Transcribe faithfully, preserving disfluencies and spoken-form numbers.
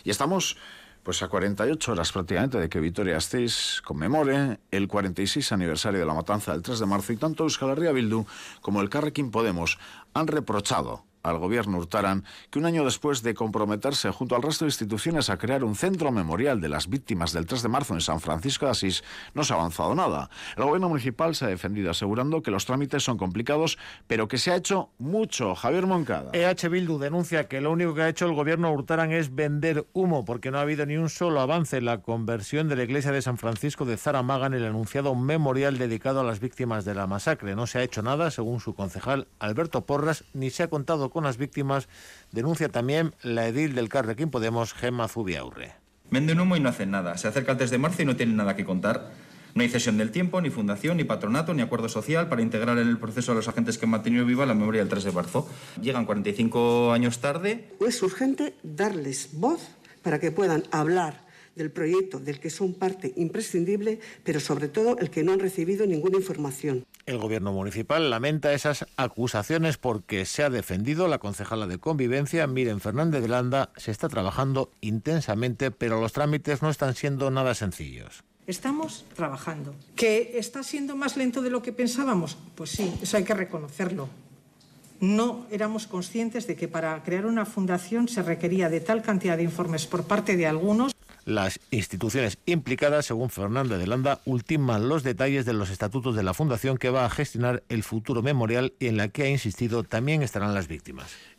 Y estamos pues a cuarenta y ocho horas prácticamente de que Vitoria-Gasteiz conmemore el cuarenta y seis aniversario de la matanza del tres de marzo, y tanto Euskal Herria Bildu como el Elkarrekin Podemos han reprochado al gobierno Urtaran que un año después de comprometerse junto al resto de instituciones a crear un centro memorial de las víctimas del tres de marzo en San Francisco de Asís, no se ha avanzado nada. El gobierno municipal se ha defendido asegurando que los trámites son complicados, pero que se ha hecho mucho. Javier Moncada. E H Bildu denuncia que lo único que ha hecho el gobierno Urtaran es vender humo, porque no ha habido ni un solo avance en la conversión de la iglesia de San Francisco de Zaramaga en el anunciado memorial dedicado a las víctimas de la masacre. No se ha hecho nada, según su concejal Alberto Porras, ni se ha contado con las víctimas, denuncia también la edil del Elkarrekin Podemos, Gemma Zubiaurre. Venden humo y no hacen nada. Se acerca el tres de marzo y no tienen nada que contar. No hay cesión del tiempo, ni fundación, ni patronato, ni acuerdo social para integrar en el proceso a los agentes que han mantenido viva la memoria del tres de marzo. Llegan cuarenta y cinco años tarde. Es urgente darles voz para que puedan hablar del proyecto del que son parte imprescindible, pero sobre todo el que no han recibido ninguna información. El gobierno municipal lamenta esas acusaciones porque se ha defendido la concejala de Convivencia, Miren Fernández de Landa. Se está trabajando intensamente, pero los trámites no están siendo nada sencillos. Estamos trabajando. ¿Que está siendo más lento de lo que pensábamos? Pues sí, eso hay que reconocerlo. No éramos conscientes de que para crear una fundación se requería de tal cantidad de informes por parte de algunos. Las instituciones implicadas, según Fernández de Landa, ultiman los detalles de los estatutos de la fundación que va a gestionar el futuro memorial y en la que, ha insistido, también estarán las víctimas.